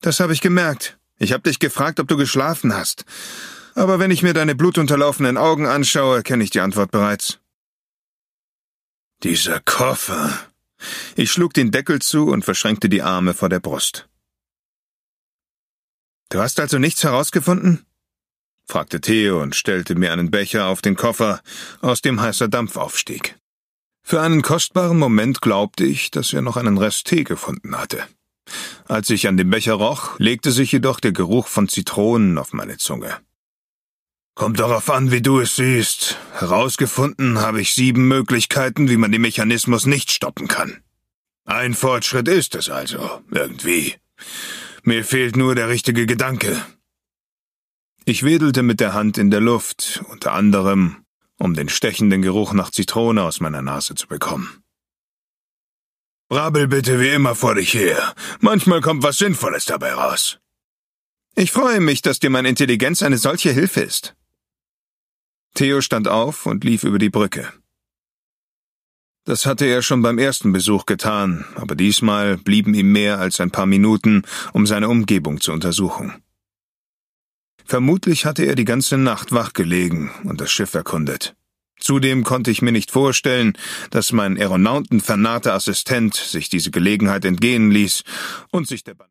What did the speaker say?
Das habe ich gemerkt. Ich habe dich gefragt, ob du geschlafen hast. Aber wenn ich mir deine blutunterlaufenen Augen anschaue, kenne ich die Antwort bereits. Dieser Koffer. Ich schlug den Deckel zu und verschränkte die Arme vor der Brust. Du hast also nichts herausgefunden? Fragte Theo und stellte mir einen Becher auf den Koffer, aus dem heißer Dampf aufstieg. Für einen kostbaren Moment glaubte ich, dass er noch einen Rest Tee gefunden hatte. Als ich an dem Becher roch, legte sich jedoch der Geruch von Zitronen auf meine Zunge. Kommt darauf an, wie du es siehst. Herausgefunden habe ich 7 Möglichkeiten, wie man den Mechanismus nicht stoppen kann. Ein Fortschritt ist es also, irgendwie. Mir fehlt nur der richtige Gedanke. Ich wedelte mit der Hand in der Luft, unter anderem, um den stechenden Geruch nach Zitrone aus meiner Nase zu bekommen. Brabbel bitte wie immer vor dich her. Manchmal kommt was Sinnvolles dabei raus. Ich freue mich, dass dir meine Intelligenz eine solche Hilfe ist. Theo stand auf und lief über die Brücke. Das hatte er schon beim ersten Besuch getan, aber diesmal blieben ihm mehr als ein paar Minuten, um seine Umgebung zu untersuchen. Vermutlich hatte er die ganze Nacht wach gelegen und das Schiff erkundet. Zudem konnte ich mir nicht vorstellen, dass mein aeronautenvernahrter Assistent sich diese Gelegenheit entgehen ließ und sich der